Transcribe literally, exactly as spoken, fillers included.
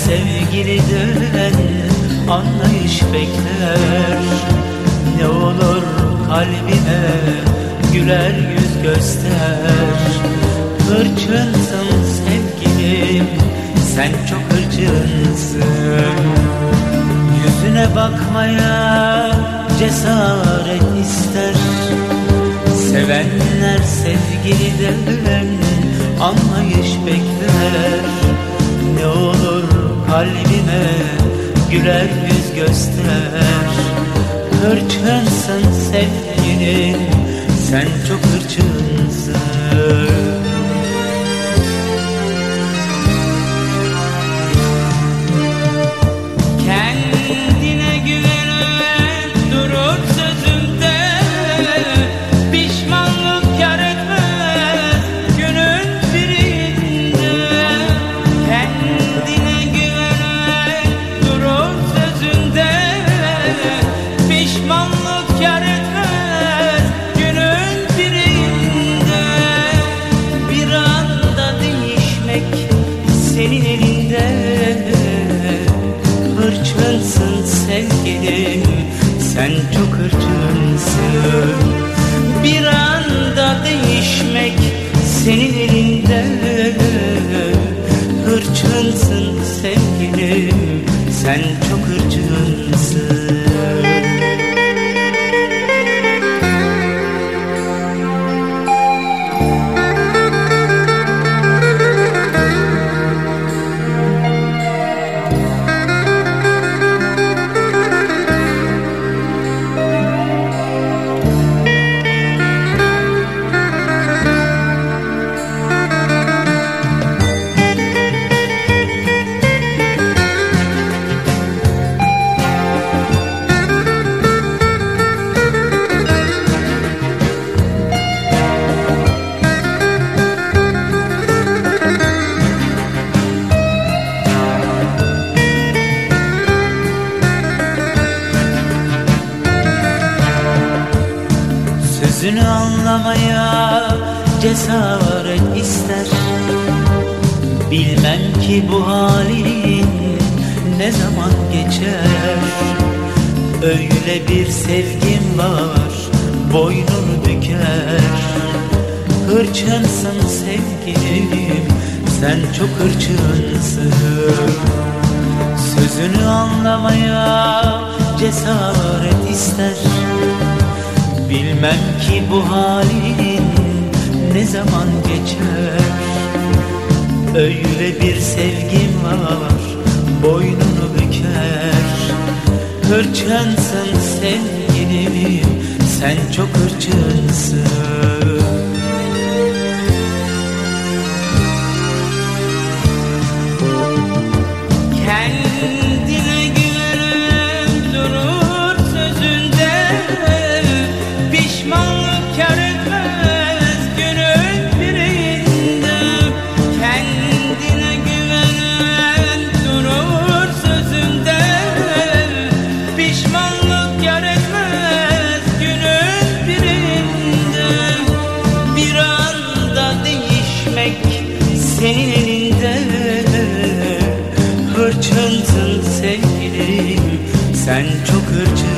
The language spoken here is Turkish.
sevgiliden anlayış bekler. Ne olur kalbime güler yüz göster. Hırçınsın sevgilim, sen çok hırçınsın. Yüzüne bakmaya cesaret ister. Sevenler sevgiliden anlayış bekler. Ne olur kalbime güler yüz göster. Hırçınsın sevgilim, sen çok hırçınsın. Kendine güvenen durur sözünde. Pişmanlık kâr etmez günün birinde. Kendine güvenen durur sözünde. Pişmanlık kâr etmez günün birinde. Bir anda değişmek senin elinde. Hırçınsın sevgilim, sen çok hırçınsın. Bir anda değişmek senin elinde. Hırçınsın sevgilim, sen çok hırçınsın. Sözünü anlamaya cesaret ister. Bilmem ki bu halin ne zaman geçer. Öyle bir sevgim var, boynunu büker. Hırçınsın sevgilim, sen çok hırçınsın. Sözünü anlamaya cesaret ister. Bilmem ki bu halin ne zaman geçer. Öyle bir sevgim var, boynunu büker. Hırçınsın sevgilim, sen çok hırçınsın. Kendine güvenen durur sözünde. Pişmanlık kâr etmez günün birinde. Kendine güvenen durur sözünde. Pişmanlık kâr etmez günün birinde. Bir anda değişmek senin elinde. Hırçınsın sevgilim, sen çok hırçınsın.